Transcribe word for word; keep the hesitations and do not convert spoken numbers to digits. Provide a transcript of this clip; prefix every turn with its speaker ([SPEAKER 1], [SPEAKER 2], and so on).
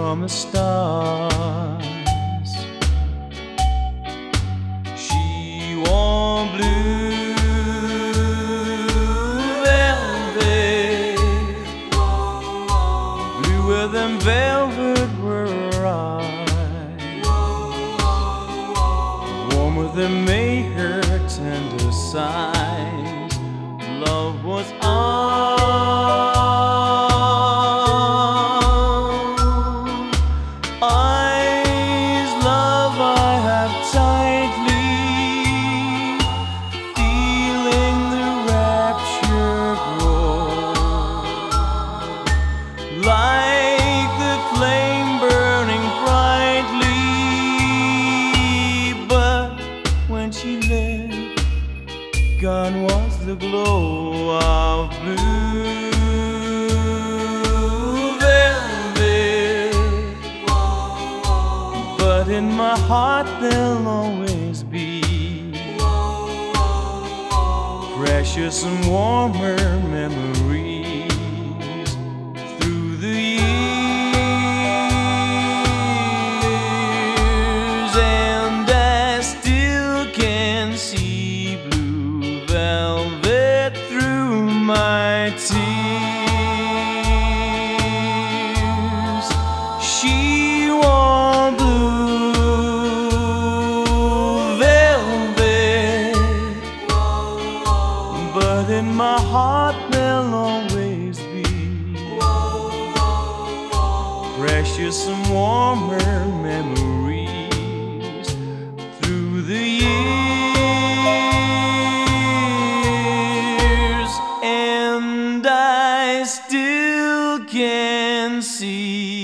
[SPEAKER 1] from the stars. She wore blue velvet, bluer than velvet were her eyes, warmer than made her tender sighs. Love was all eyes, love I have tightly, feeling the rapture grow, like the flame burning brightly. But when she left, gone was the glow of blue velvet. But in my heart there'll always be precious and warmer memories through the years. And I still can see blue velvet through my tears. She wore blue velvet, but in my heart there'll always be precious and warmer memories through the years. And I still can see